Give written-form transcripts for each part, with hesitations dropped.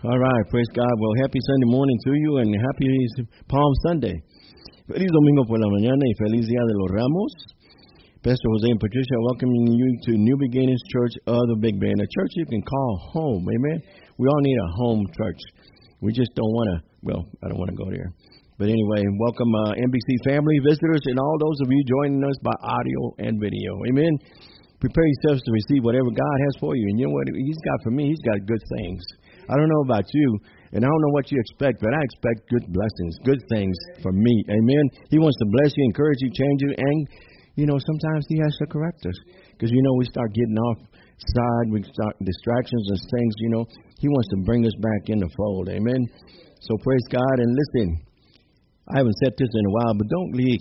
All right, praise God. Well, happy Sunday morning to you and happy Palm Sunday. Feliz domingo por la mañana y feliz día de los Ramos. Pastor Jose and Patricia welcoming you to New Beginnings Church of the Big Bend, a church you can call home. Amen. We all need a home church. We just don't want to, well, I don't want to go there. But anyway, welcome NBC family, visitors, and all those of you joining us by audio and video. Amen. Prepare yourselves to receive whatever God has for you. And you know what He's got for me? He's got good things. I don't know about you, and I don't know what you expect, but I expect good blessings, good things from me. Amen. He wants to bless you, encourage you, change you, and, you know, sometimes He has to correct us. Because, you know, we start getting off side, we start distractions and things, you know. He wants to bring us back in the fold. Amen. So praise God, and listen, I haven't said this in a while, but don't leave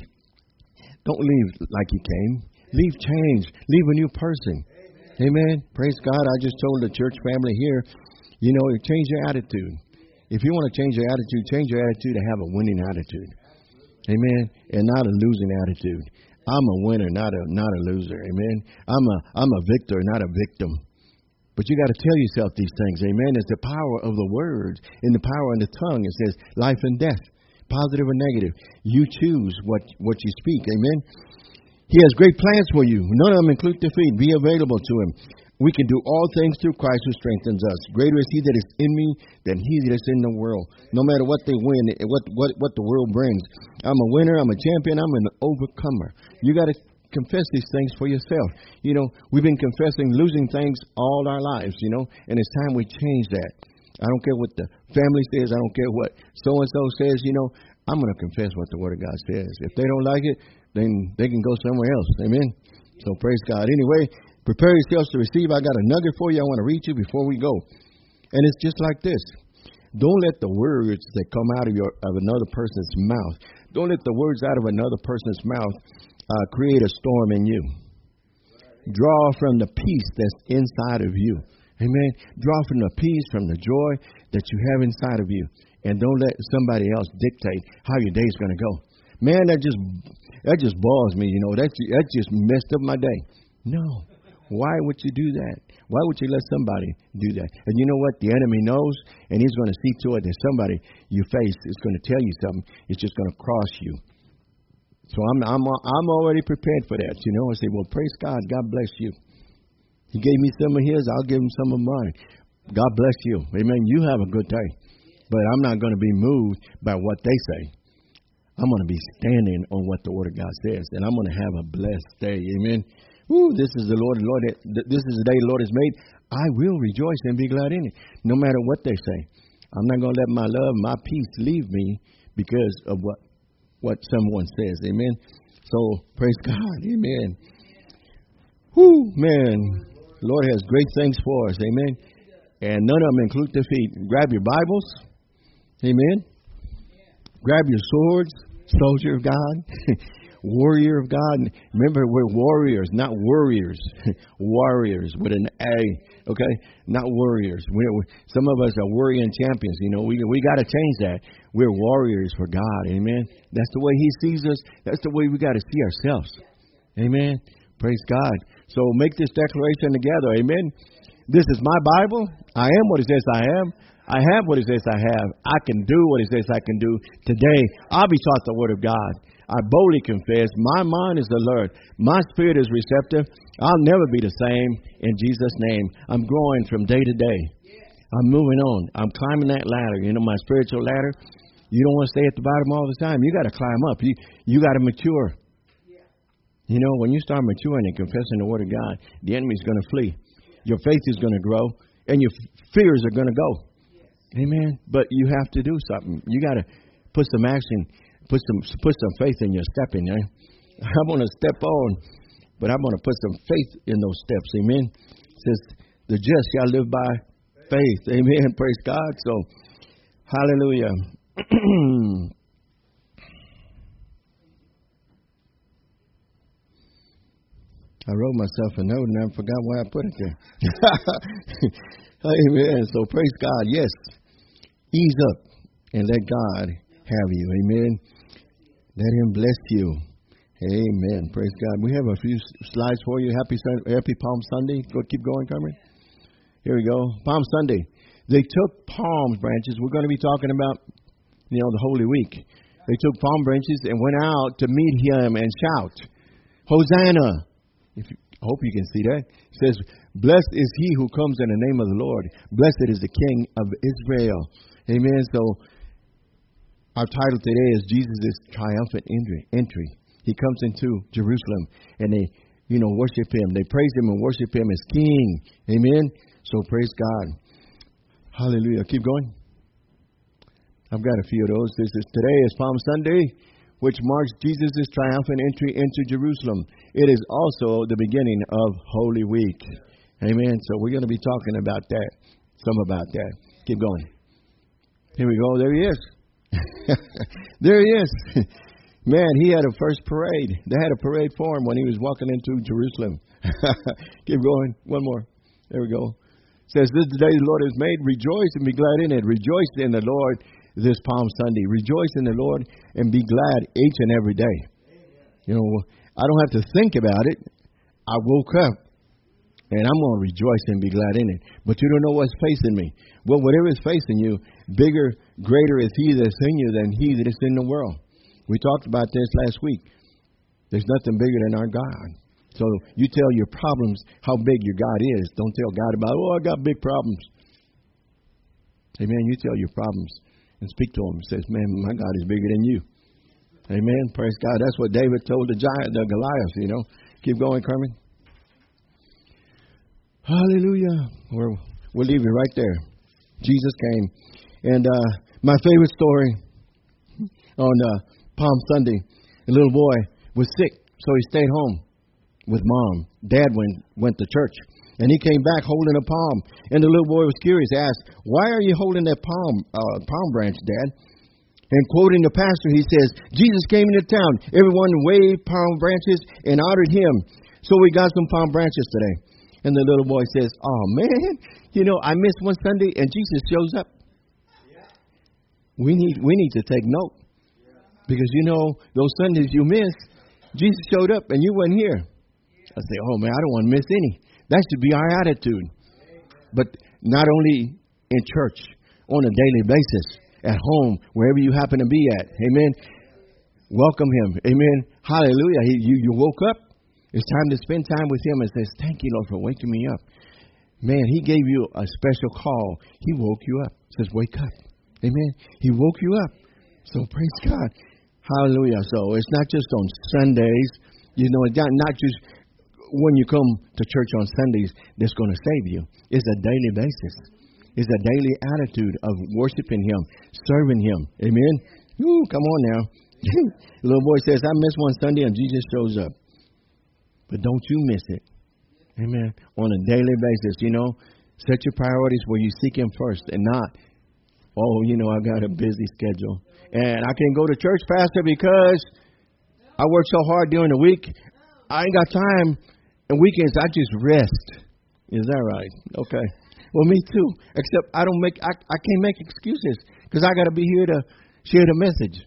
like you came. Leave changed. Leave a new person. Amen. Praise God. I just told the church family here, you know, change your attitude. If you want to change your attitude to have a winning attitude. Amen. And not a losing attitude. I'm a winner, not a loser. Amen. I'm a victor, not a victim. But you got to tell yourself these things. Amen. It's the power of the words and the power of the tongue. It says life and death, positive or negative. You choose what you speak. Amen. He has great plans for you. None of them include defeat. Be available to Him. We can do all things through Christ who strengthens us. Greater is He that is in me than he that is in the world. No matter what they win, what the world brings. I'm a winner. I'm a champion. I'm an overcomer. You got to confess these things for yourself. You know, we've been confessing losing things all our lives, you know, and it's time we change that. I don't care what the family says. I don't care what so-and-so says, you know. I'm going to confess what the Word of God says. If they don't like it, then they can go somewhere else. Amen. So praise God. Anyway, prepare yourselves to receive. I got a nugget for you I want to read you before we go. And it's just like this. Don't let the words that come out of another person's mouth, don't let the words out of another person's mouth create a storm in you. Draw from the peace that's inside of you. Amen. Draw from the peace, from the joy that you have inside of you. And don't let somebody else dictate how your day's going to go. Man, that just bothers me, you know. That just messed up my day. No. Why would you do that? Why would you let somebody do that? And you know what? The enemy knows, and he's going to see to it that somebody you face is going to tell you something. It's just going to cross you. So I'm already prepared for that, you know. I say, well, praise God. God bless you. He gave me some of His. I'll give Him some of mine. God bless you. Amen. You have a good day. But I'm not going to be moved by what they say. I'm going to be standing on what the Word of God says, and I'm going to have a blessed day. Amen. Ooh, this is the Lord. This is the day the Lord has made. I will rejoice and be glad in it, no matter what they say. I'm not going to let my love, my peace leave me because of what someone says. Amen. So praise God. Amen. Whoo, man. The Lord has great things for us. Amen. And none of them include defeat. Grab your Bibles. Amen. Grab your swords, soldier of God, warrior of God. Remember, we're warriors, not warriors. Warriors with an A, okay? Not warriors. Some of us are warrior champions. You know, we got to change that. We're warriors for God. Amen. That's the way He sees us. That's the way we got to see ourselves. Amen. Praise God. So make this declaration together. Amen. This is my Bible. I am what it says I am. I have what it says I have. I can do what it says I can do. Today, I'll be taught the Word of God. I boldly confess. My mind is alert. My spirit is receptive. I'll never be the same. In Jesus' name, I'm growing from day to day. I'm moving on. I'm climbing that ladder. You know, my spiritual ladder. You don't want to stay at the bottom all the time. You got to climb up. You got to mature. You know, when you start maturing and confessing the Word of God, the enemy's going to flee. Your faith is going to grow, and your fears are going to go. Amen. But you have to do something. You got to put some action, put some faith in your stepping. I'm going to step on, but I'm going to put some faith in those steps. Amen. It says the just shall live by faith. Amen. Praise God. So, hallelujah. I wrote myself a note and I forgot why I put it there. Amen. So praise God. Yes. Ease up and let God have you. Amen. Let Him bless you. Amen. Praise God. We have a few slides for you. Happy Palm Sunday. Keep going, Carmen. Here we go. Palm Sunday. They took palm branches. We're going to be talking about, the Holy Week. They took palm branches and went out to meet him and shout, Hosanna. I hope you can see that. It says, blessed is he who comes in the name of the Lord. Blessed is the King of Israel. Amen. So our title today is Jesus' triumphant entry. He comes into Jerusalem and they, worship him. They praise him and worship him as King. Amen. So praise God. Hallelujah. Keep going. I've got a few of those. Today is Palm Sunday, which marks Jesus' triumphant entry into Jerusalem. It is also the beginning of Holy Week. Amen. So we're going to be talking about that. Some about that. Keep going. Here we go. There he is. There he is. Man, he had a first parade. They had a parade for him when he was walking into Jerusalem. Keep going. One more. There we go. It says, this is the day the Lord has made. Rejoice and be glad in it. Rejoice in the Lord this Palm Sunday. Rejoice in the Lord and be glad each and every day. I don't have to think about it. I woke up and I'm going to rejoice and be glad in it. But you don't know what's facing me. Well, whatever is facing you, bigger, greater is he that's in you than he that is in the world. We talked about this last week. There's nothing bigger than our God. So you tell your problems how big your God is. Don't tell God about, I got big problems. Amen. You tell your problems and speak to him. He says, man, my God is bigger than you. Amen. Praise God. That's what David told the Goliath, Keep going, Carmen. Hallelujah. We'll leave it right there. Jesus came. And my favorite story on Palm Sunday, a little boy was sick, so he stayed home with mom. Dad went to church, and he came back holding a palm. And the little boy was curious, asked, why are you holding that palm branch, Dad? And quoting the pastor, he says, Jesus came into town. Everyone waved palm branches and honored him. So we got some palm branches today. And the little boy says, oh, man, I missed one Sunday, and Jesus shows up. We need to take note. Because, those Sundays you missed, Jesus showed up and you weren't here. I say, oh, man, I don't want to miss any. That should be our attitude. But not only in church, on a daily basis, at home, wherever you happen to be at. Amen. Welcome him. Amen. Hallelujah. You woke up. It's time to spend time with him and says, thank you, Lord, for waking me up. Man, he gave you a special call. He woke you up. Says, wake up. Amen. He woke you up. So praise God. Hallelujah. So it's not just on Sundays, it's not just when you come to church on Sundays that's going to save you. It's a daily basis. It's a daily attitude of worshiping him, serving him. Amen. Ooh, come on now. The little boy says, I missed one Sunday and Jesus shows up. But don't you miss it. Amen. On a daily basis, set your priorities where you seek him first and not, I've got a busy schedule. And I can't go to church, Pastor, because I work so hard during the week. I ain't got time. And weekends, I just rest. Is that right? Okay. Well, me too. Except I can't make excuses because I got to be here to share the message.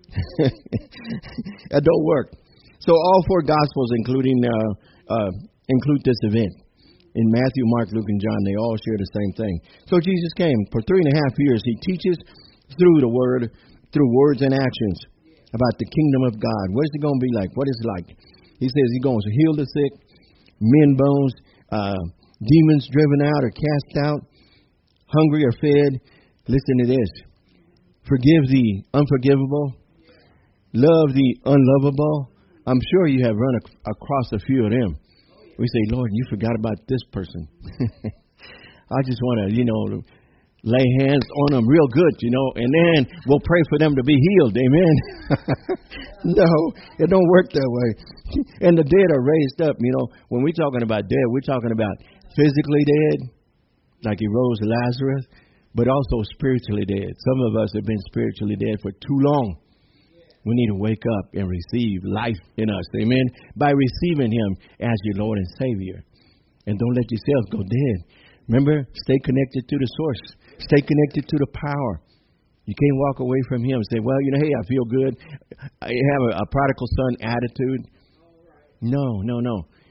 It don't work. So all four Gospels, include this event. In Matthew, Mark, Luke, and John, they all share the same thing. So Jesus came. For 3.5 years, he teaches through the word, through words and actions about the kingdom of God. What is it going to be like? What is it like? He says he's going to heal the sick, mend bones, demons driven out or cast out, hungry or fed. Listen to this. Forgive the unforgivable. Love the unlovable. I'm sure you have run across a few of them. We say, Lord, you forgot about this person. I just want to, lay hands on them real good, and then we'll pray for them to be healed. Amen. No, it don't work that way. And the dead are raised up. When we're talking about dead, we're talking about physically dead, like he rose Lazarus, but also spiritually dead. Some of us have been spiritually dead for too long. We need to wake up and receive life in us. Amen. By receiving him as your Lord and Savior. And don't let yourself go dead. Remember, stay connected to the source. Stay connected to the power. You can't walk away from him and say, well, hey, I feel good. I have a prodigal son attitude. No.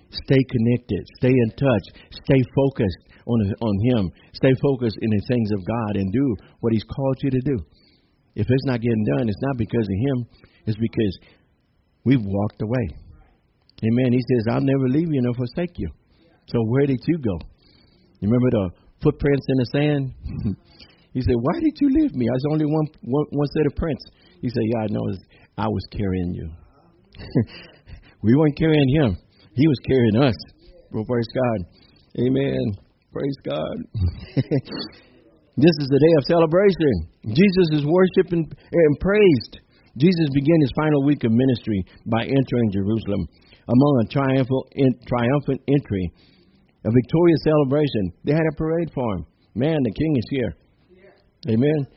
Stay connected. Stay in touch. Stay focused on Him. Stay focused in the things of God and do what He's called you to do. If it's not getting done, it's not because of Him. It's because we've walked away. Amen. He says, I'll never leave you nor forsake you. So where did you go? You remember the footprints in the sand? He said, why did you leave me? I was only one set of prints. He said, yeah, I know. I was carrying you. We weren't carrying Him. He was carrying us. Well, praise God. Amen. Praise God. This is the day of celebration. Jesus is worshipped and praised. Jesus began His final week of ministry by entering Jerusalem among a triumphant entry, a victorious celebration. They had a parade for Him. Man, the King is here. Yeah. Amen.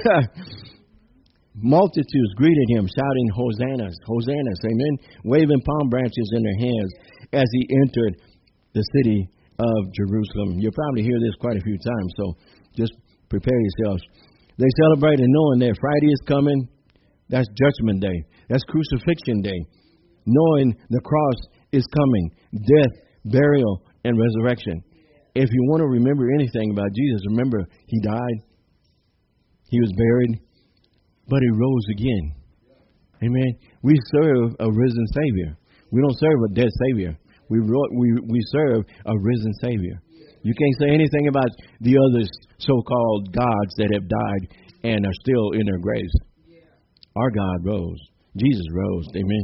Multitudes greeted Him, shouting, Hosannas, Hosannas, amen, waving palm branches in their hands as He entered the city of Jerusalem. You'll probably hear this quite a few times, so just prepare yourselves. They celebrated knowing that Friday is coming. That's Judgment Day. That's Crucifixion Day. Knowing the cross is coming, death, burial, and resurrection. If you want to remember anything about Jesus, remember He died, He was buried, but He rose again. Amen. We serve a risen Savior. We don't serve a dead Savior. We serve a risen Savior. You can't say anything about the other so-called gods that have died and are still in their graves. Our God rose. Jesus rose. Amen.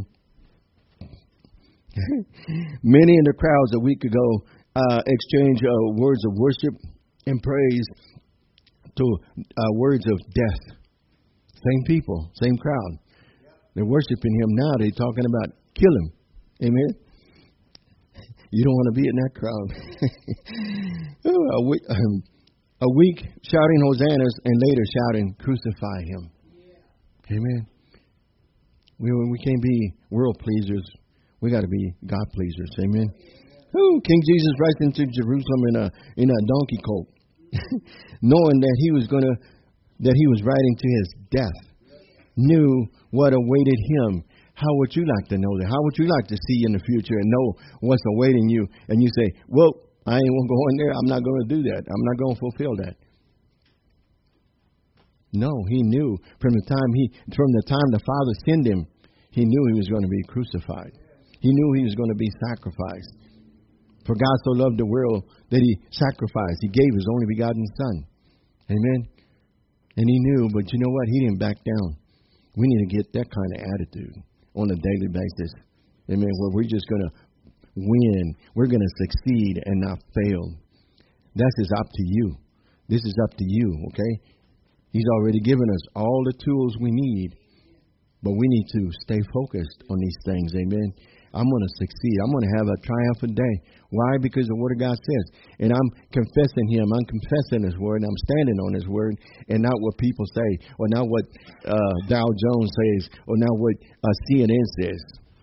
Many in the crowds a week ago exchanged words of worship and praise to words of death. Same people, same crowd. They're worshiping Him now. They're talking about kill Him. Amen. You don't want to be in that crowd. A week shouting hosannas and later shouting crucify Him. Amen. We can't be world pleasers. We got to be God pleasers. Amen. King Jesus rides into Jerusalem in a donkey colt, knowing that he was riding to His death. Knew what awaited Him. How would you like to know that? How would you like to see in the future and know what's awaiting you? And you say, well, I ain't going to go in there. I'm not going to do that. I'm not going to fulfill that. No, He knew from the time the Father sent Him, He knew He was going to be crucified. He knew He was going to be sacrificed. For God so loved the world that He sacrificed. He gave His only begotten Son. Amen. And He knew, but you know what? He didn't back down. We need to get that kind of attitude on a daily basis. Amen. Where we're just going to win. We're going to succeed and not fail. That is up to you. This is up to you, okay? He's already given us all the tools we need, but we need to stay focused on these things. Amen. I'm going to succeed. I'm going to have a triumphant day. Why? Because the Word of God says. And I'm confessing Him. I'm confessing His Word. I'm standing on His Word and not what people say or not what Dow Jones says or not what CNN says.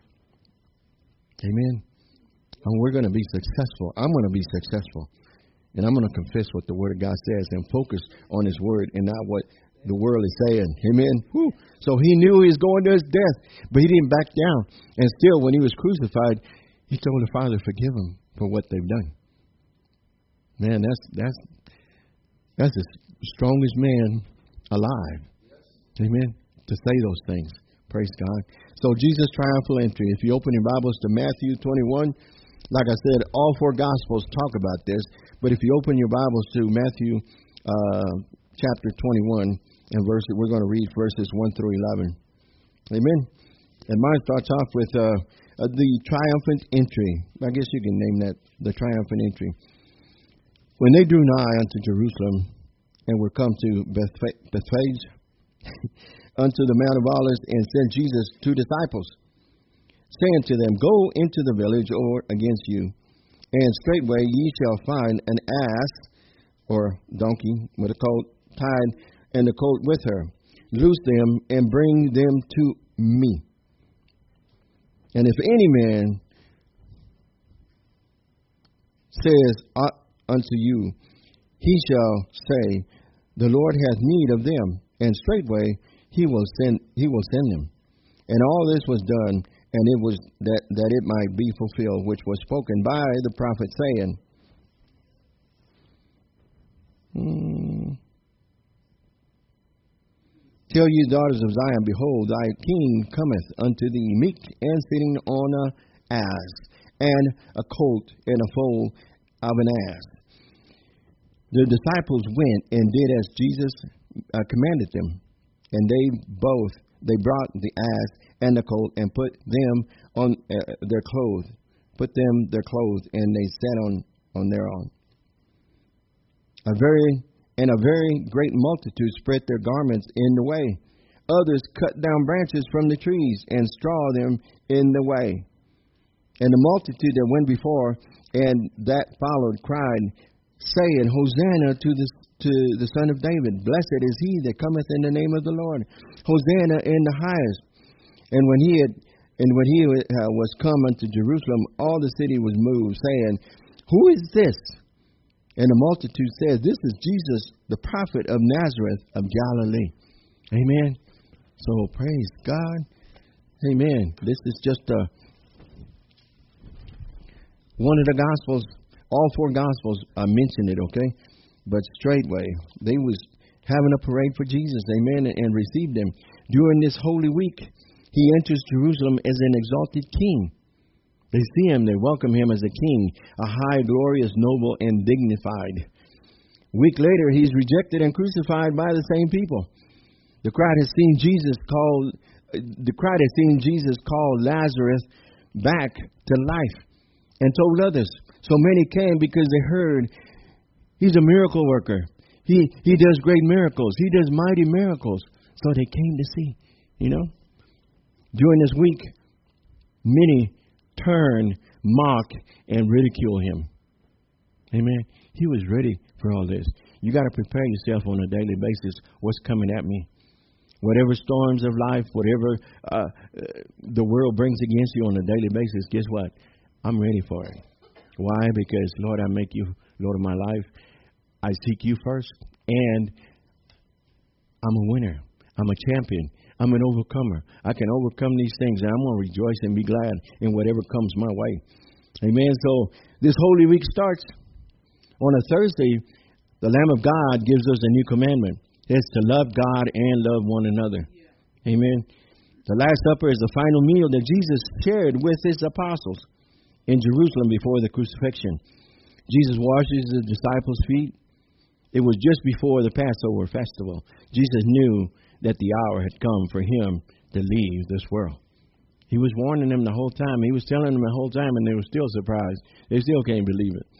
Amen. And we're going to be successful. I'm going to be successful. And I'm going to confess what the Word of God says and focus on His Word and not what the world is saying. Amen. Whew. So He knew He was going to His death, but He didn't back down. And still, when He was crucified, He told the Father, forgive them for what they've done. Man, that's the strongest man alive. Amen. To say those things. Praise God. So Jesus' triumphal entry. If you open your Bibles to Matthew 21, like I said, all four Gospels talk about this. But if you open your Bibles to Matthew chapter 21, and we're going to read verses 1 through 11. Amen. And mine starts off with the triumphant entry. I guess you can name that the triumphant entry. When they drew nigh unto Jerusalem and were come to Bethphage, unto the Mount of Olives, and sent Jesus two disciples, saying to them, go into the village or against you, and straightway ye shall find an ass or donkey with a colt tied, and the colt with her. Loose them and bring them to me. And if any man says unto you, he shall say, the Lord hath need of them, and straightway he will send them. And all this was done And it was that it might be fulfilled, which was spoken by the prophet, saying, Tell ye daughters of Zion, behold, thy king cometh unto thee, meek and sitting on an ass, and a colt and a foal of an ass. The disciples went and did as Jesus commanded them, and they brought the ass and the colt and put them on their clothes, and they sat on thereon. A very great multitude spread their garments in the way. Others cut down branches from the trees and straw them in the way. And the multitude that went before and that followed cried, saying, Hosanna to the Son of David. Blessed is he that cometh in the name of the Lord. Hosanna in the highest. And when he was come unto Jerusalem, all the city was moved, saying, Who is this? And the multitude says, This is Jesus, the prophet of Nazareth of Galilee. Amen. So praise God. Amen. This is just one of the Gospels. All four Gospels mention it, okay? But straightway, they was having a parade for Jesus, amen, and received him. During this Holy Week, he enters Jerusalem as an exalted king. They see him, they welcome him as a king, a high, glorious, noble, and dignified. A week later, he's rejected and crucified by the same people. The crowd has seen Jesus call Lazarus back to life and told others. So many came because they heard he's a miracle worker. He does great miracles. He does mighty miracles. So they came to see, During this week, many turn, mock, and ridicule him. Amen. He was ready for all this. You got to prepare yourself on a daily basis. What's coming at me? Whatever storms of life, whatever the world brings against you on a daily basis, guess what? I'm ready for it. Why? Because, Lord, I make you Lord of my life. I seek you first, and I'm a winner. I'm a champion. I'm an overcomer. I can overcome these things, and I'm going to rejoice and be glad in whatever comes my way. Amen. So this Holy Week starts on a Thursday. The Lamb of God gives us a new commandment. It's to love God and love one another. Yeah. Amen. The Last Supper is the final meal that Jesus shared with his apostles in Jerusalem before the crucifixion. Jesus washes the disciples' feet. It was just before the Passover festival. Jesus knew that the hour had come for him to leave this world. He was warning them the whole time. He was telling them the whole time, and they were still surprised. They still can't believe it.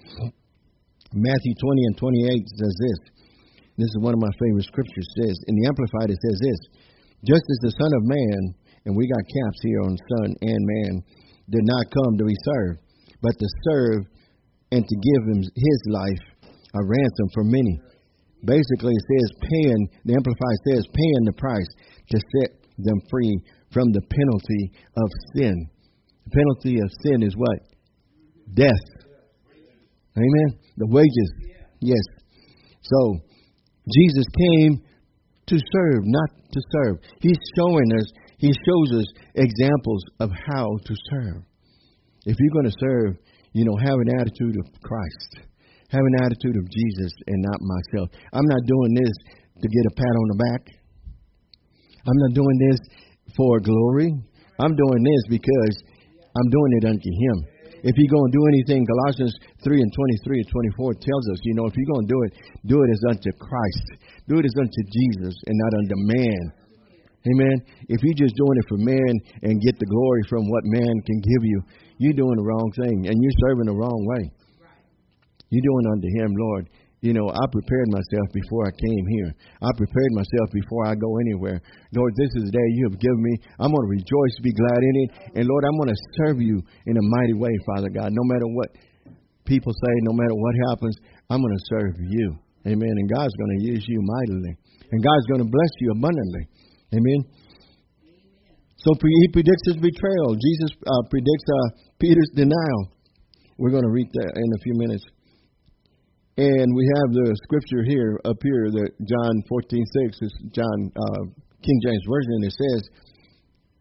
Matthew 20 and 28 says this. This is one of my favorite scriptures. It says, in the Amplified, it says this. Just as the Son of Man, and we got caps here on Son and Man, did not come to be served, but to serve and to give him his life a ransom for many. Basically, it says the Amplified says paying the price to set them free from the penalty of sin. The penalty of sin is what? Death. Amen? The wages. Yes. So, Jesus came to serve, not to serve. He shows us examples of how to serve. If you're going to serve, have an attitude of Christ. Have an attitude of Jesus and not myself. I'm not doing this to get a pat on the back. I'm not doing this for glory. I'm doing this because I'm doing it unto him. If you're going to do anything, Colossians 3 and 23 and 24 tells us, if you're going to do it as unto Christ. Do it as unto Jesus and not unto man. Amen. If you're just doing it for man and get the glory from what man can give you, you're doing the wrong thing and you're serving the wrong way. You're doing unto him, Lord. I prepared myself before I came here. I prepared myself before I go anywhere. Lord, this is the day you have given me. I'm going to rejoice, be glad in it. And Lord, I'm going to serve you in a mighty way, Father God. No matter what people say, no matter what happens, I'm going to serve you. Amen. And God's going to use you mightily. And God's going to bless you abundantly. Amen. So he predicts his betrayal. Jesus predicts Peter's denial. We're going to read that in a few minutes. And we have the scripture here, up here, that John 14:6 is King James Version. It says,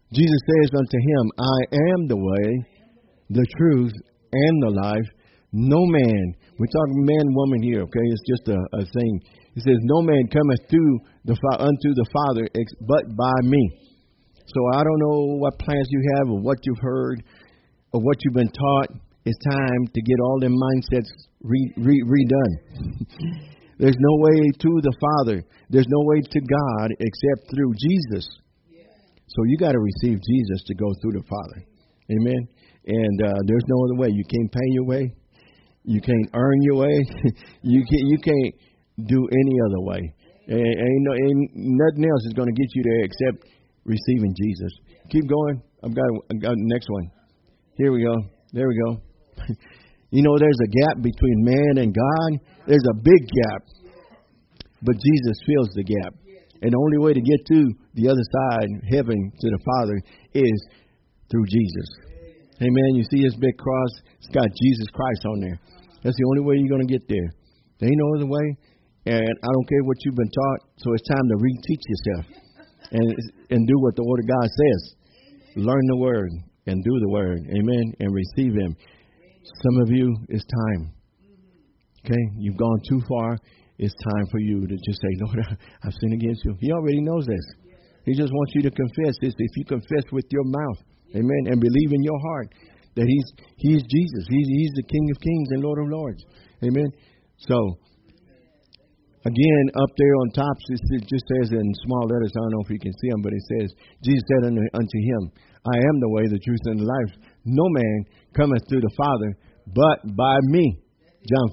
Jesus says unto him, I am the way, the truth, and the life. No man, we're talking man, woman here, okay? It's just a thing. He says, no man cometh unto the Father but by me. So I don't know what plans you have or what you've heard or what you've been taught. It's time to get all them mindsets redone. There's no way to the Father. There's no way to God except through Jesus. So you got to receive Jesus to go through the Father. Amen. And there's no other way. You can't pay your way. You can't earn your way. You can't do any other way. Ain't nothing else is going to get you there except receiving Jesus. Keep going. I've got the next one. Here we go. There we go. You know, there's a gap between man and God. There's a big gap. But Jesus fills the gap. And the only way to get to the other side, heaven, to the Father, is through Jesus. Amen. You see this big cross? It's got Jesus Christ on there. That's the only way you're going to get there. There ain't no other way. And I don't care what you've been taught. So it's time to reteach yourself and do what the Word of God says. Learn the Word and do the Word. Amen. And receive Him. Some of you, it's time. Okay? You've gone too far. It's time for you to just say, Lord, I've sinned against you. He already knows this. He just wants you to confess this. If you confess with your mouth, amen, and believe in your heart that He's Jesus. He's the King of Kings and Lord of Lords. Amen. So, again, up there on top, it just says in small letters, I don't know if you can see them, but it says, Jesus said unto him, I am the way, the truth, and the life. No man cometh to the Father but by me. John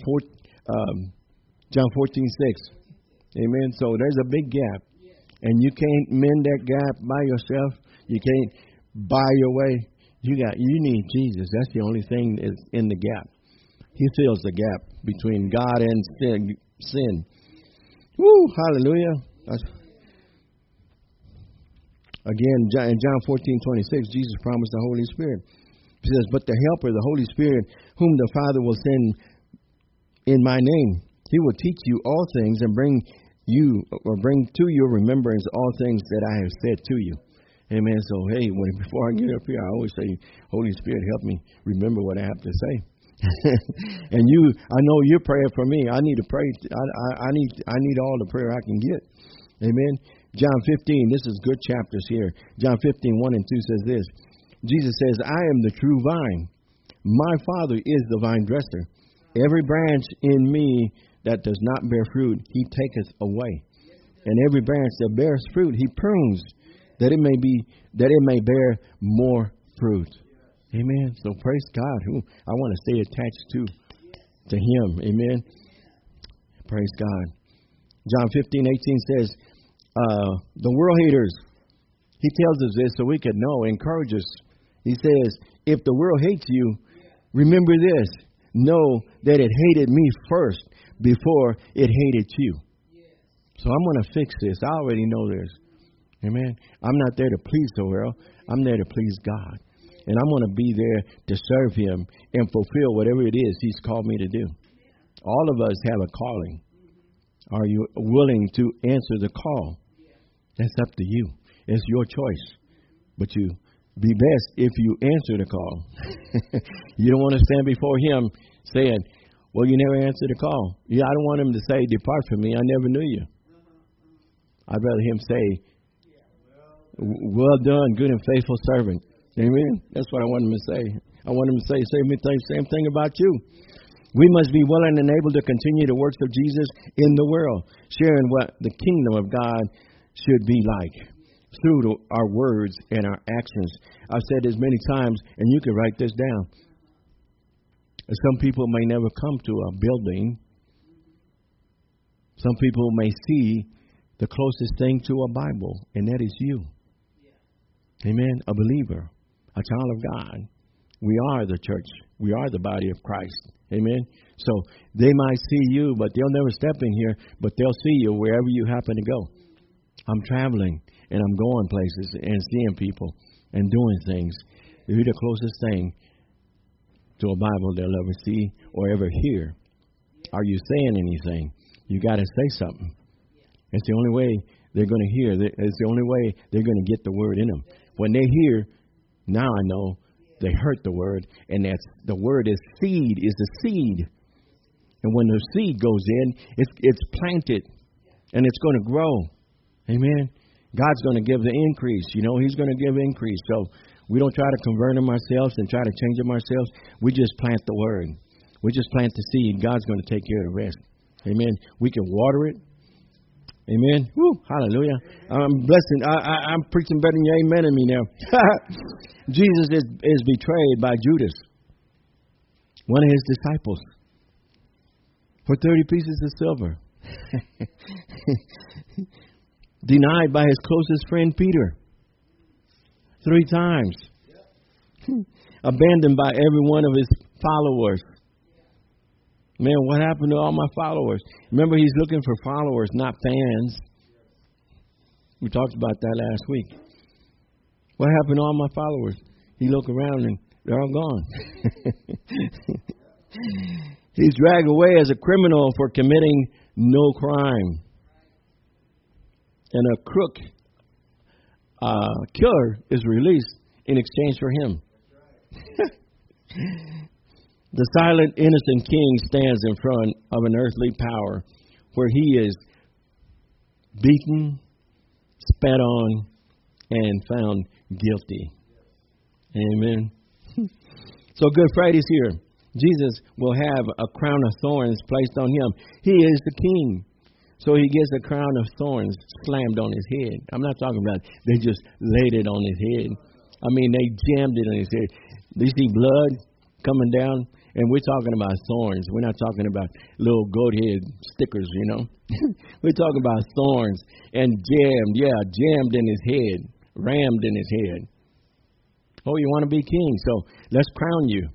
14:6. Amen. So there's a big gap. And you can't mend that gap by yourself. You can't buy your way. You need Jesus. That's the only thing that's in the gap. He fills the gap between God and sin. Woo, hallelujah. Again, in John 14:26, Jesus promised the Holy Spirit. He says, but the Helper, the Holy Spirit, whom the Father will send in my name, He will teach you all things and bring to your remembrance all things that I have said to you. Amen. So, hey, before I get up here, I always say, Holy Spirit, help me remember what I have to say. And I know you're praying for me. I need to pray. I need all the prayer I can get. Amen. John 15, this is good chapters here. John 15:1 and 2 says this. Jesus says, I am the true vine. My Father is the vine dresser. Every branch in me that does not bear fruit, He taketh away. And every branch that bears fruit, He prunes, that it may bear more fruit. Amen. So praise God. I want to stay attached to Him. Amen. Praise God. John 15:18 says, the world haters. He tells us this so we can know, encourage us. He says, if the world hates you, remember this. Know that it hated me first before it hated you. So I'm going to fix this. I already know this. Amen. I'm not there to please the world. I'm there to please God. And I'm going to be there to serve Him and fulfill whatever it is He's called me to do. All of us have a calling. Are you willing to answer the call? That's up to you. It's your choice. But you be best if you answer the call. You don't want to stand before Him saying, well, you never answered the call. Yeah, I don't want Him to say, depart from me, I never knew you. I'd rather Him say, well done, good and faithful servant. Amen. That's what I want Him to say. I want Him to say the same thing about you. We must be willing and able to continue the works of Jesus in the world, sharing what the kingdom of God should be like through our words and our actions. I've said this many times, and you can write this down. Some people may never come to a building. Some people may see the closest thing to a Bible, and that is you. Amen. A believer, a child of God. We are the church. We are the body of Christ. Amen. So they might see you, but they'll never step in here, but they'll see you wherever you happen to go. I'm traveling, and I'm going places and seeing people and doing things. You're the closest thing to a Bible they'll ever see or ever hear. Are you saying anything? You got to say something. It's the only way they're going to hear. It's the only way they're going to get the word in them. When they hear, now I know they heard the word, and the word is seed, is the seed. And when the seed goes in, it's planted, and it's going to grow. Amen. God's going to give the increase. He's going to give increase. So we don't try to convert them ourselves and try to change them ourselves. We just plant the word. We just plant the seed. God's going to take care of the rest. Amen. We can water it. Amen. Woo, hallelujah. I'm blessing. I'm preaching better than you amen in me now. Jesus is betrayed by Judas, one of his disciples, for 30 pieces of silver. Denied by his closest friend Peter 3 times. Abandoned by every one of his followers. Man, what happened to all my followers? Remember, he's looking for followers, not fans. We talked about that last week. What happened to all my followers? He looked around and they're all gone. He's dragged away as a criminal for committing no crime. And a crook killer is released in exchange for him. The silent, innocent king stands in front of an earthly power where he is beaten, spat on, and found guilty. Amen. So Good Friday's here. Jesus will have a crown of thorns placed on him. He is the king. So he gets a crown of thorns slammed on his head. I'm not talking about they just laid it on his head. I mean, they jammed it on his head. You see blood coming down, and we're talking about thorns. We're not talking about little goat head stickers, We're talking about thorns and jammed in his head, rammed in his head. Oh, you want to be king, so let's crown you.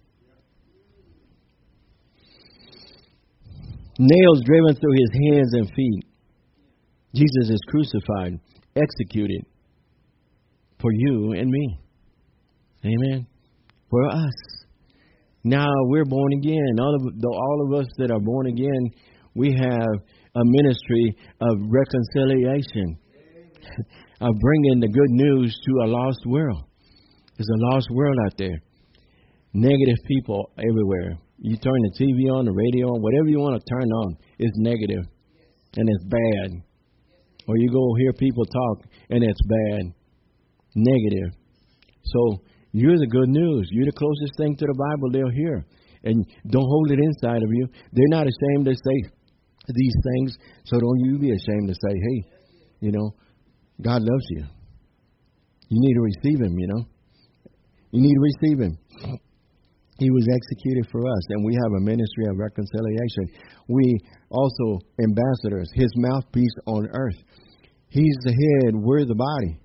Nails driven through his hands and feet. Jesus is crucified, executed for you and me. Amen. For us. Now we're born again. All of us that are born again, we have a ministry of reconciliation, of bringing the good news to a lost world. There's a lost world out there. Negative people everywhere. You turn the TV on, the radio on, whatever you want to turn on is negative and it's bad. Or you go hear people talk and it's bad. Negative. So you're the good news. You're the closest thing to the Bible they'll hear. And don't hold it inside of you. They're not ashamed to say these things, so don't you be ashamed to say, hey, God loves you. You need to receive him, You need to receive him. He was executed for us, and we have a ministry of reconciliation. We also ambassadors, his mouthpiece on earth. He's the head, we're the body.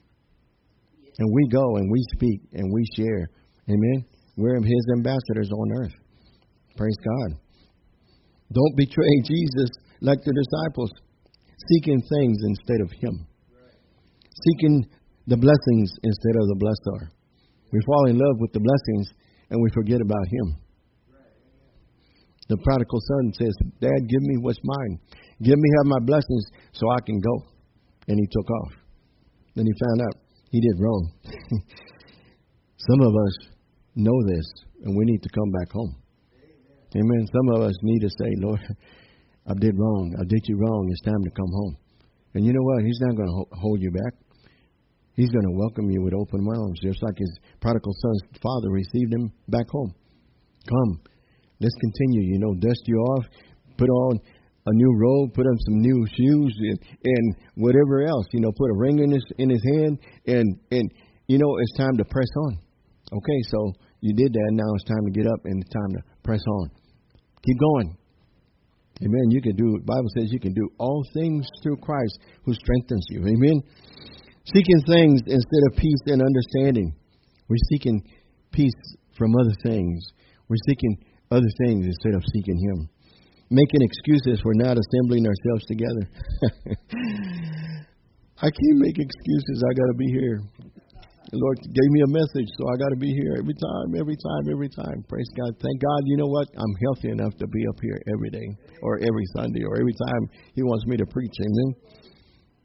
And we go and we speak and we share. Amen. We're his ambassadors on earth. Praise God. Don't betray Jesus like the disciples, seeking things instead of him. Seeking the blessings instead of the blessor. We fall in love with the blessings and we forget about him. The prodigal son says, Dad, give me what's mine. Give me have my blessings so I can go. And he took off. Then he found out he did wrong. Some of us know this, and we need to come back home. Amen. Some of us need to say, Lord, I did wrong. I did you wrong. It's time to come home. And you know what? He's not going to hold you back. He's going to welcome you with open arms, just like his prodigal son's father received him back home. Come, let's continue. Dust you off, put on a new robe, put on some new shoes, and whatever else. Put a ring in his hand, and it's time to press on. Okay, so you did that. Now it's time to get up, and it's time to press on. Keep going. Amen. You can do. The Bible says you can do all things through Christ who strengthens you. Amen. Seeking things instead of peace and understanding. We're seeking peace from other things. We're seeking other things instead of seeking him. Making excuses for not assembling ourselves together. I can't make excuses. I got to be here. The Lord gave me a message, so I got to be here every time. Praise God. Thank God. You know what? I'm healthy enough to be up here every day or every Sunday or every time he wants me to preach. Amen.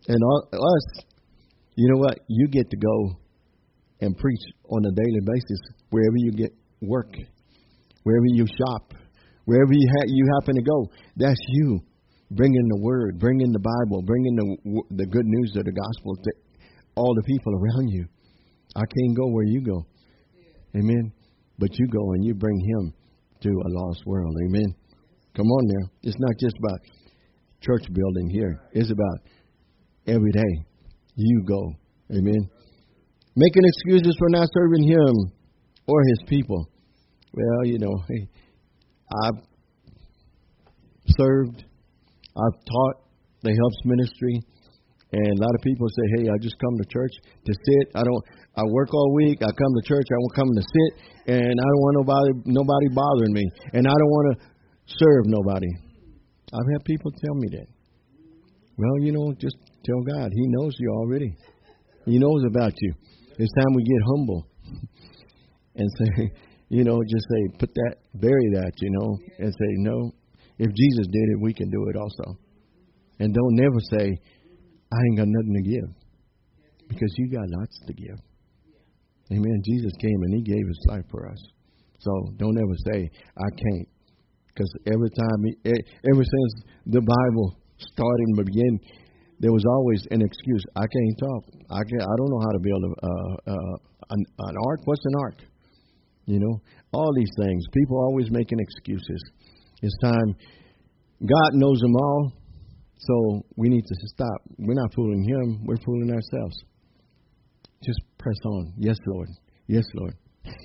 And us, you know what? You get to go and preach on a daily basis wherever you get work, wherever you shop, wherever you happen to go. That's you bringing the word, bringing the Bible, bringing the good news of the gospel to all the people around you. I can't go where you go. Amen. But you go and you bring him to a lost world. Amen. Come on now. It's not just about church building here. It's about every day you go. Amen. Making excuses for not serving him or his people. Well, you know, hey, I've served, I've taught the helps ministry, and a lot of people say, hey, I just come to church to sit. I work all week. I come to church. I won't come to sit, and I don't want nobody bothering me, and I don't want to serve nobody. I've had people tell me that. Well, you know, just tell God. He knows you already. He knows about you. It's time we get humble and say, you know, just say, bury that, you know, and say, no, if Jesus did it, we can do it also. And don't never say, I ain't got nothing to give, because you got lots to give. Amen. Jesus came and he gave his life for us. So don't ever say, I can't. Because every since the Bible started and began, there was always an excuse. I can't talk. I don't know how to build an ark. What's an ark? You know, all these things. People always making excuses. It's time. God knows them all. So we need to stop. We're not fooling him. We're fooling ourselves. Just press on. Yes, Lord. Yes, Lord.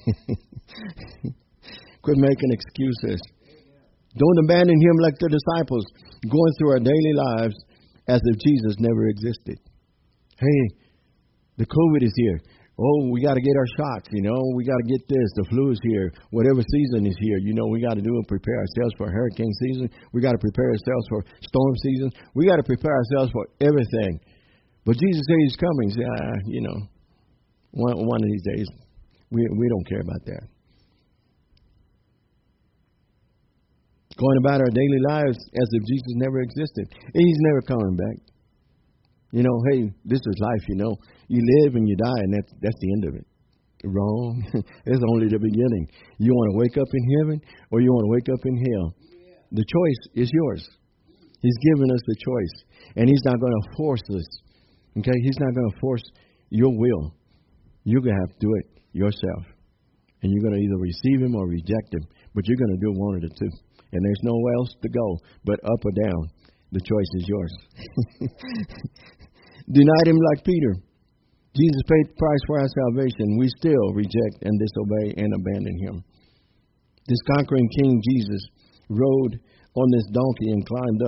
Quit making excuses. Don't abandon him like the disciples, going through our daily lives as if Jesus never existed. Hey, the COVID is here. Oh, we got to get our shots, you know. We got to get this. The flu is here. Whatever season is here, you know, we got to do and prepare ourselves for hurricane season. We got to prepare ourselves for storm season. We got to prepare ourselves for everything. But Jesus said he's coming. He said, you know, one of these days, we don't care about that. Going about our daily lives as if Jesus never existed. He's never coming back. You know, hey, this is life, you know. You live and you die, and that's the end of it. Wrong. It's only the beginning. You want to wake up in heaven or you want to wake up in hell. Yeah. The choice is yours. He's given us the choice. And he's not going to force us. Okay? He's not going to force your will. You're going to have to do it yourself. And you're going to either receive him or reject him. But you're going to do one of the two. And there's nowhere else to go but up or down. The choice is yours. Denied him like Peter. Jesus paid the price for our salvation. We still reject and disobey and abandon him. This conquering King Jesus rode on this donkey and climbed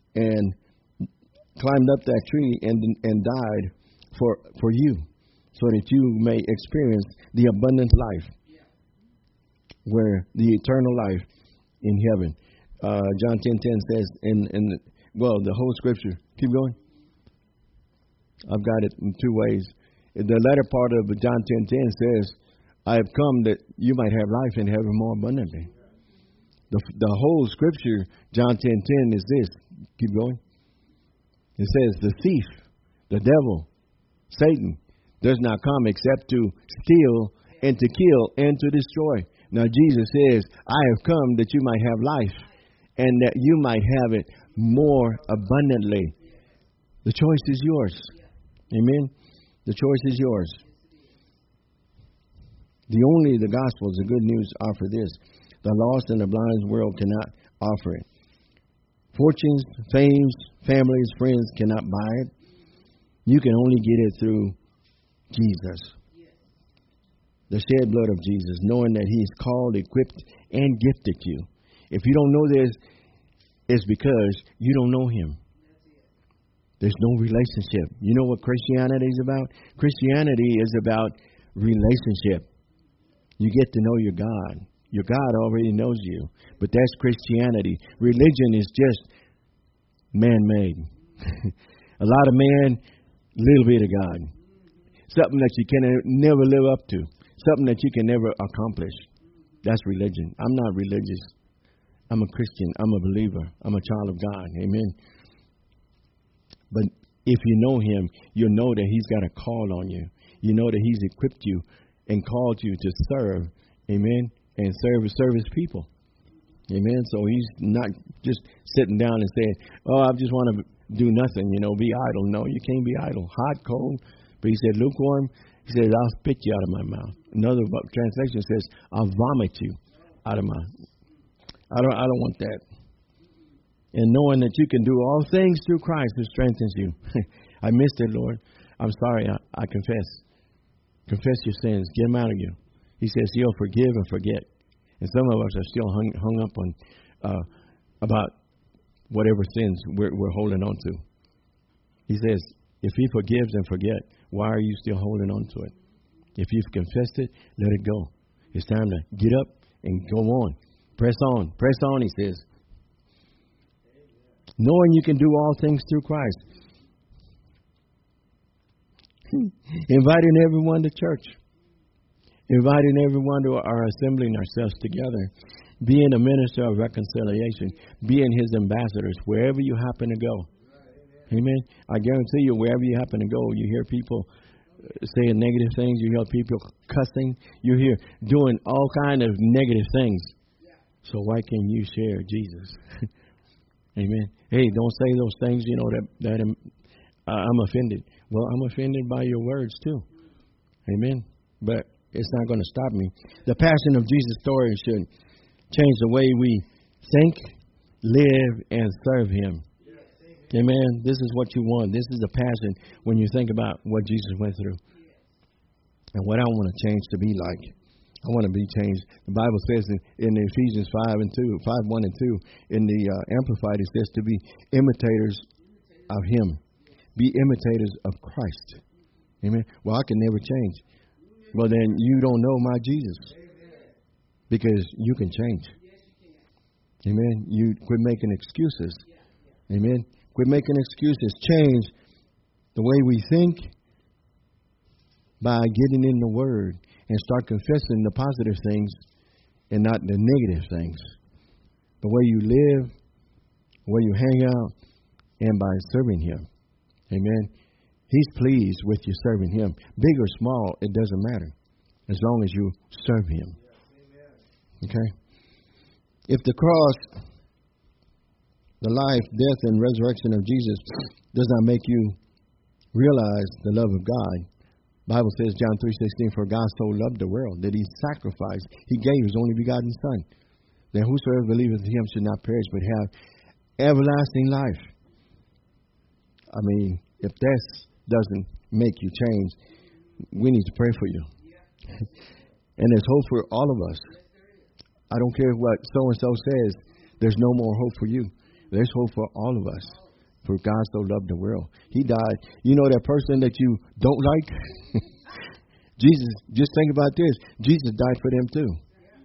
up that tree and died for you, so that you may experience the abundant life, where the eternal life in heaven. John 10:10 says the whole scripture. Keep going. I've got it in two ways. The latter part of John 10:10 says, I have come that you might have life and have it more abundantly. The whole scripture, John 10:10, is this. Keep going. It says, the thief, the devil, Satan, does not come except to steal and to kill and to destroy. Now Jesus says, I have come that you might have life and that you might have it more abundantly. The choice is yours. Amen. The choice is yours. The Gospels, the good news, offer this. The lost and the blind world cannot offer it. Fortunes, fames, families, friends cannot buy it. You can only get it through Jesus. The shed blood of Jesus, knowing that he's called, equipped, and gifted you. If you don't know this, it's because you don't know him. There's no relationship. You know what Christianity is about? Christianity is about relationship. You get to know your God. Your God already knows you. But that's Christianity. Religion is just man-made. A lot of man, little bit of God. Something that you can never live up to. Something that you can never accomplish. That's religion. I'm not religious. I'm a Christian. I'm a believer. I'm a child of God. Amen. But if you know him, you'll know that he's got a call on you. You know that he's equipped you and called you to serve. Amen. And serve his people. Amen. So he's not just sitting down and saying, oh, I just want to do nothing, be idle. No, you can't be idle. Hot, cold. But he said lukewarm. He says, I'll spit you out of my mouth. Another translation says, I'll vomit you out of my. I don't want that. And knowing that you can do all things through Christ who strengthens you. I missed it, Lord. I'm sorry. I confess. Confess your sins. Get them out of you. He says he'll forgive and forget. And some of us are still hung up on about whatever sins we're holding on to. He says, if he forgives and forget, why are you still holding on to it? If you've confessed it, let it go. It's time to get up and go on. Press on. Press on, he says. Knowing you can do all things through Christ. Inviting everyone to church. Inviting everyone to our assembling ourselves together. Being a minister of reconciliation. Being his ambassadors wherever you happen to go. Amen. I guarantee you, wherever you happen to go, you hear people saying negative things. You hear people cussing. You hear doing all kind of negative things. So why can't you share Jesus? Amen. Hey, don't say those things, that I'm offended. Well, I'm offended by your words too. Amen. But it's not going to stop me. The passion of Jesus' story should change the way we think, live, and serve him. Amen. This is what you want. This is the passion when you think about what Jesus went through. And what I want to change to be like. I want to be changed. The Bible says in Ephesians 5:1 and 2, in the Amplified, it says to be imitators of him. Be imitators of Christ. Amen. Well, I can never change. Well, then you don't know my Jesus. Because you can change. Amen. You quit making excuses. Amen. Quit making excuses. Change the way we think by getting in the Word and start confessing the positive things and not the negative things. The way you live, the way you hang out, and by serving him. Amen. He's pleased with you serving him. Big or small, it doesn't matter. As long as you serve him. Okay? If the cross, the life, death, and resurrection of Jesus does not make you realize the love of God, the Bible says, John 3:16, for God so loved the world that he sacrificed, he gave his only begotten Son, that whosoever believeth in him should not perish but have everlasting life. I mean, if that doesn't make you change, we need to pray for you. And there's hope for all of us. I don't care what so-and-so says. There's no more hope for you. There's hope for all of us. For God so loved the world. He died. You know that person that you don't like? Jesus, just think about this. Jesus died for them too.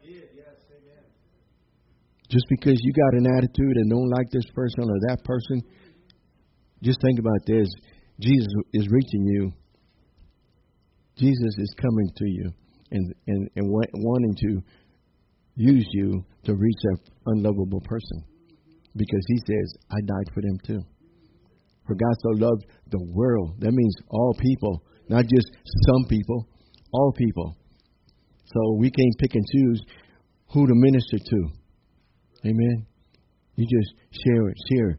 Just because you got an attitude and don't like this person or that person, just think about this. Jesus is reaching you. Jesus is coming to you and wanting to use you to reach that unlovable person. Because he says, I died for them too. For God so loved the world. That means all people, not just some people, all people. So we can't pick and choose who to minister to. Amen. You just share it.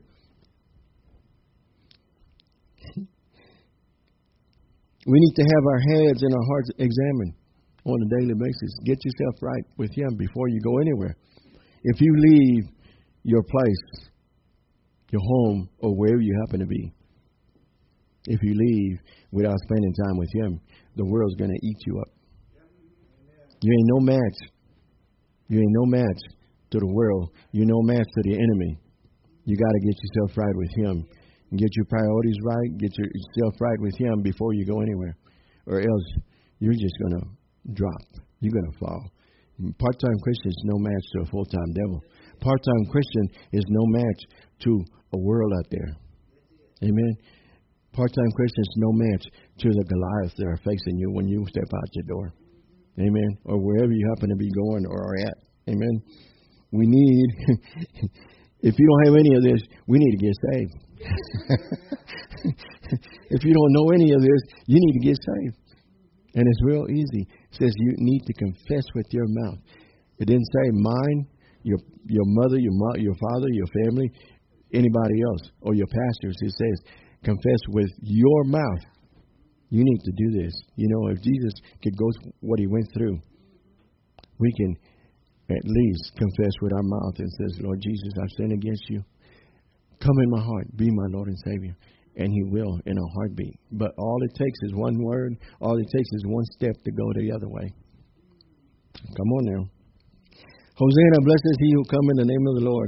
We need to have our heads and our hearts examined on a daily basis. Get yourself right with him before you go anywhere. If you leave your place, your home, or wherever you happen to be, if you leave without spending time with him, the world's going to eat you up. You ain't no match. You ain't no match to the world. You're no match to the enemy. You got to get yourself right with him. Get your priorities right. Get yourself right with him before you go anywhere. Or else you're just going to drop. You're going to fall. Part-time Christian is no match to a full-time devil. Part-time Christian is no match to a world out there. Amen. Part-time Christian is no match to the Goliaths that are facing you when you step out your door. Amen. Or wherever you happen to be going or are at. Amen. We need, if you don't have any of this, we need to get saved. If you don't know any of this, you need to get saved. And it's real easy. It says you need to confess with your mouth. It didn't say mine, your mother, your father, your family, anybody else, or your pastors. It says confess with your mouth. You need to do this. You know, if Jesus could go through what he went through, we can at least confess with our mouth and says, Lord Jesus, I've sinned against you. Come in my heart. Be my Lord and Savior. And he will in a heartbeat. But all it takes is one word. All it takes is one step to go the other way. Come on now. Hosanna, blessed is he who come in the name of the Lord.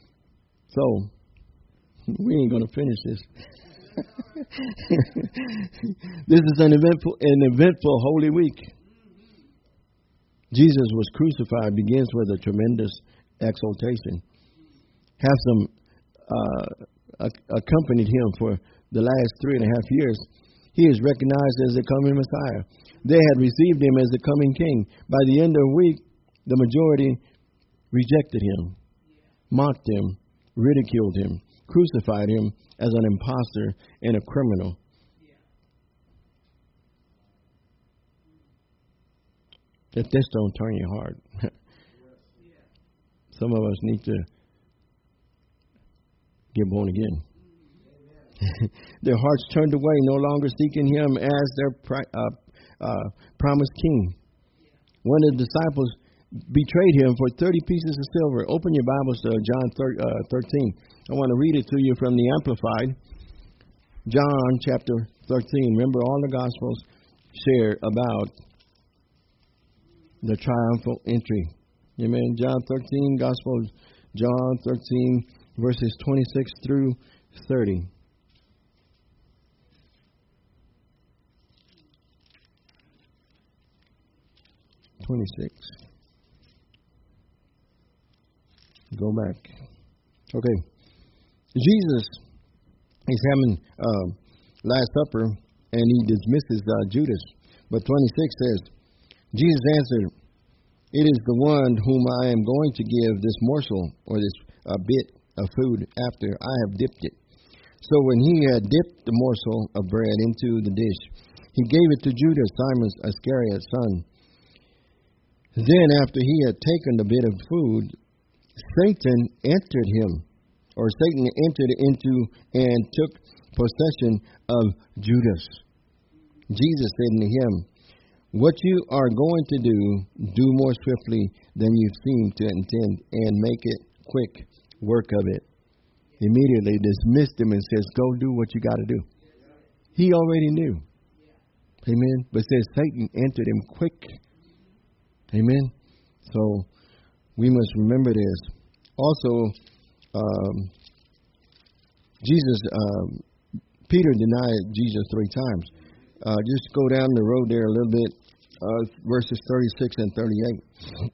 So, we ain't going to finish this. This is an eventful Holy Week. Jesus was crucified begins with a tremendous exaltation. Have some accompanied him for the last 3.5 years. He is recognized as the coming Messiah. They had received him as the coming King. By the end of the week, the majority rejected him, mocked him, ridiculed him, crucified him as an imposter and a criminal. If this don't turn your heart, some of us need to get born again. Their hearts turned away, no longer seeking him as their promised king. One of the disciples betrayed him for 30 pieces of silver. Open your Bibles to John 13. I want to read it to you from the Amplified. John chapter 13. Remember, all the Gospels share about the triumphal entry. Amen. John 13, Gospel John 13, verses 26 through 30. Go back. Okay. Jesus is having Last Supper, and he dismisses Judas. But 26 says, Jesus answered, "It is the one whom I am going to give this morsel, or this bit of food, after I have dipped it." So when he had dipped the morsel of bread into the dish, he gave it to Judas, Simon Iscariot's son. Then after he had taken the bit of food, Satan entered into and took possession of Judas. Jesus said to him, "What you are going to do more swiftly than you seem to intend, and make it quick work of it." Immediately dismissed him and says, "Go do what you got to do." He already knew. Amen. But says Satan entered him quick. Amen. So we must remember this. Also, Peter denied Jesus 3 times. Just go down the road there a little bit, verses 36 and 38.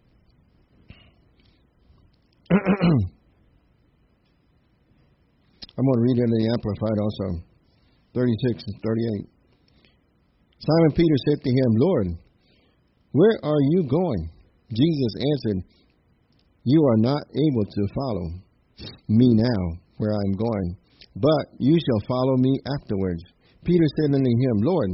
I'm going to read it in the Amplified also. 36 and 38. Simon Peter said to him, "Lord, where are you going?" Jesus answered, "You are not able to follow me now where I am going, but you shall follow me afterwards." Peter said unto him, "Lord,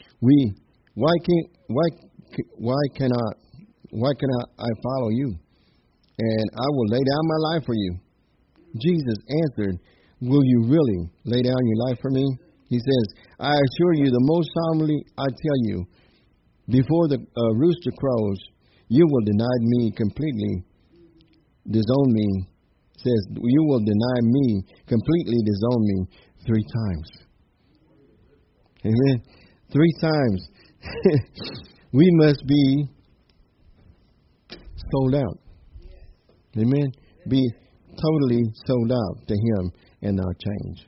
why cannot I follow you? And I will lay down my life for you." Jesus answered, "Will you really lay down your life for me?" He says, "I assure you, the most solemnly I tell you, before the rooster crows, you will deny me completely, disown me." Says, "You will deny me completely, disown me 3 times." Amen. 3 times. We must be sold out. Amen. Be totally sold out to him and not change.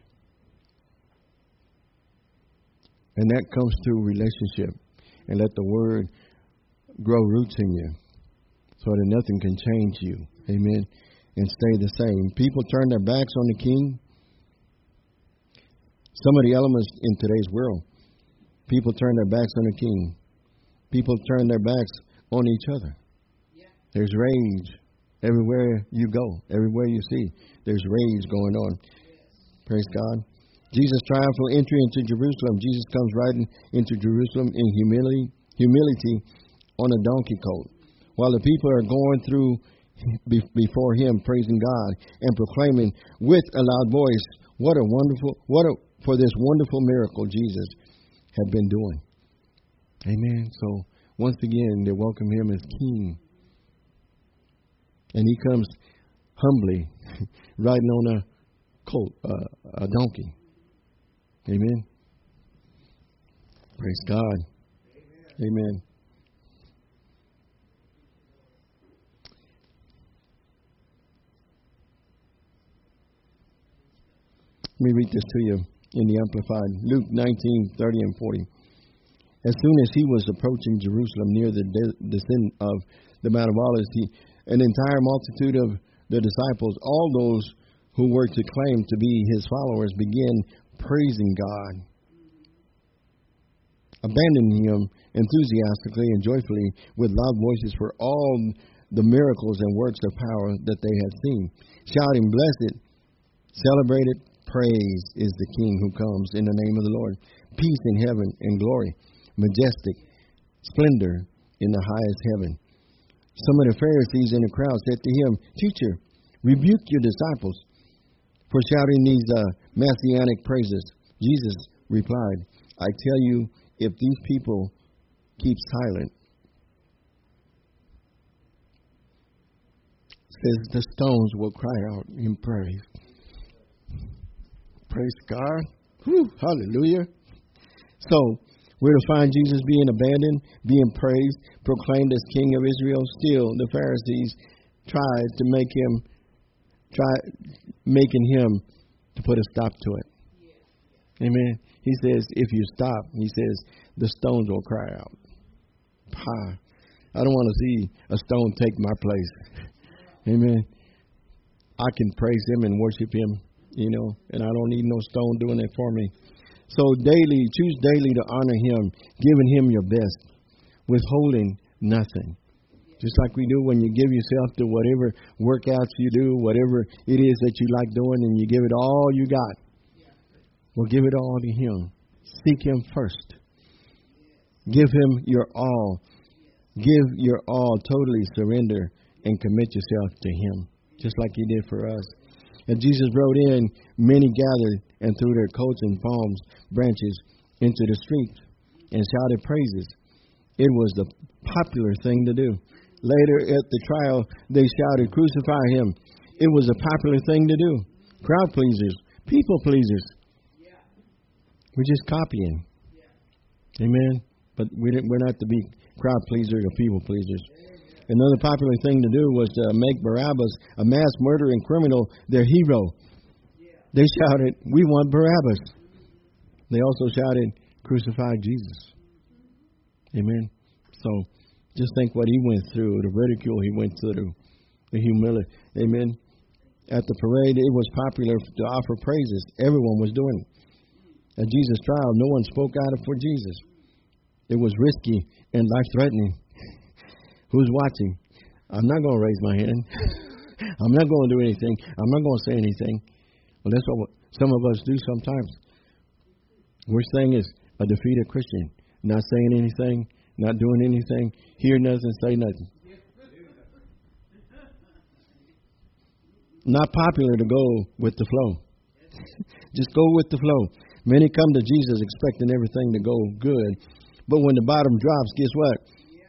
And that comes through relationship. And let the word grow roots in you so that nothing can change you. Amen. And stay the same. People turn their backs on the king. Some of the elements in today's world. People turn their backs on the king. People turn their backs on each other. There's rage everywhere you go. Everywhere you see, there's rage going on. Praise God. Jesus' triumphal entry into Jerusalem. Jesus comes riding into Jerusalem in humility on a donkey colt, while the people are going through before him, praising God and proclaiming with a loud voice for this wonderful miracle Jesus had been doing. Amen. So once again, they welcome him as king. And he comes humbly, riding on a colt, a donkey. Amen. Praise God. Amen. Let me read this to you in the Amplified. Luke 19:30 and 40. As soon as he was approaching Jerusalem near the descent of the Mount of Olives, an entire multitude of the disciples, all those who were to claim to be his followers, began praising God, abandoning him enthusiastically and joyfully with loud voices for all the miracles and works of power that they had seen, shouting, "Blessed, celebrated, praise is the King who comes in the name of the Lord. Peace in heaven and glory, majestic splendor in the highest heaven." Some of the Pharisees in the crowd said to him, "Teacher, rebuke your disciples for shouting these messianic praises." Jesus replied, "I tell you, if these people keep silent," says, "the stones will cry out in praise." Praise God. Whew, hallelujah. So, we're to find Jesus being abandoned, being praised, proclaimed as King of Israel. Still, the Pharisees tried to making him to put a stop to it. Amen. He says, if you stop, he says, the stones will cry out. I don't want to see a stone take my place. Amen. I can praise him and worship him, and I don't need no stone doing it for me. So choose daily to honor him, giving him your best, withholding nothing. Just like we do when you give yourself to whatever workouts you do, whatever it is that you like doing, and you give it all you got. Well, give it all to him. Seek him first. Give him your all. Give your all, totally surrender, and commit yourself to him, just like he did for us. And Jesus rode in, many gathered and threw their coats and palm branches into the streets and shouted praises. It was the popular thing to do. Later at the trial, they shouted, "Crucify him." It was a popular thing to do. Crowd pleasers, people pleasers. We're just copying. Amen. But we're not to be crowd pleasers or people pleasers. Another popular thing to do was to make Barabbas, a mass murdering criminal, their hero. They shouted, "We want Barabbas." They also shouted, "Crucify Jesus." Amen. So just think what he went through, the ridicule he went through, the humility. Amen. At the parade, it was popular to offer praises. Everyone was doing it. At Jesus' trial, no one spoke out for Jesus. It was risky and life-threatening. Who's watching? I'm not going to raise my hand. I'm not going to do anything. I'm not going to say anything. Well, that's what some of us do sometimes. We're saying is a defeated Christian. Not saying anything, not doing anything, hear nothing, say nothing. Not popular to go with the flow. Just go with the flow. Many come to Jesus expecting everything to go good. But when the bottom drops, guess what?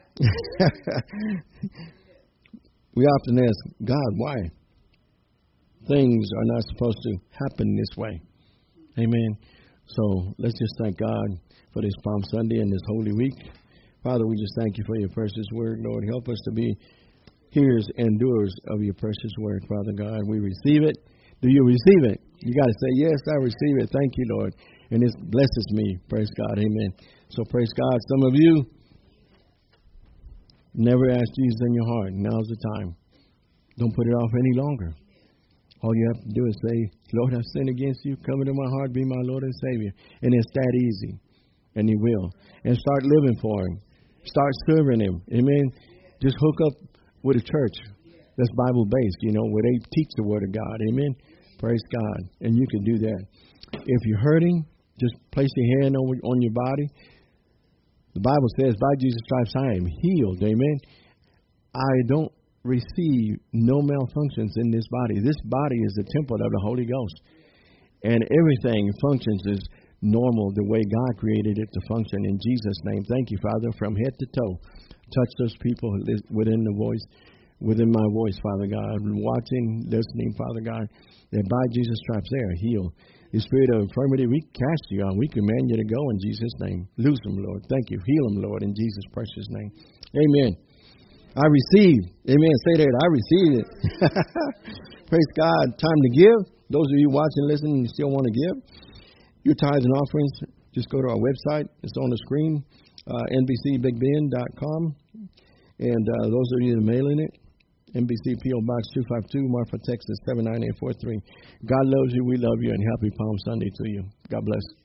We often ask, God, why? Things are not supposed to happen this way. Amen. So let's just thank God for this Palm Sunday and this Holy Week. Father, we just thank you for your precious word. Lord, help us to be hearers and doers of your precious word, Father God. We receive it. Do you receive it? You got to say, yes, I receive it. Thank you, Lord. And this blesses me. Praise God. Amen. So praise God. Some of you never asked Jesus in your heart. Now's the time. Don't put it off any longer. All you have to do is say, Lord, I've sinned against you. Come into my heart. Be my Lord and Savior. And it's that easy. And he will. And start living for him. Start serving him. Amen. Just hook up with a church that's Bible-based, where they teach the Word of God. Amen. Praise God. And you can do that. If you're hurting, just place your hand on your body. The Bible says, by Jesus' stripes I am healed. Amen. I don't receive no malfunctions in this body. This body is the temple of the Holy Ghost. And everything functions as normal the way God created it to function. In Jesus' name, thank you, Father, from head to toe. Touch those people within my voice, Father God, watching, listening, Father God, that by Jesus' stripes they are healed. The spirit of infirmity, we cast you out. We command you to go in Jesus' name. Loose them, Lord. Thank you. Heal them, Lord, in Jesus' precious name. Amen. I receive. Amen. Say that. I receive it. Praise God. Time to give. Those of you watching, listening, you still want to give your tithes and offerings, just go to our website. It's on the screen, NBCBigBend.com. And those of you that are mailing it, NBC P.O. Box 252, Marfa, Texas 79843. God loves you. We love you. And happy Palm Sunday to you. God bless.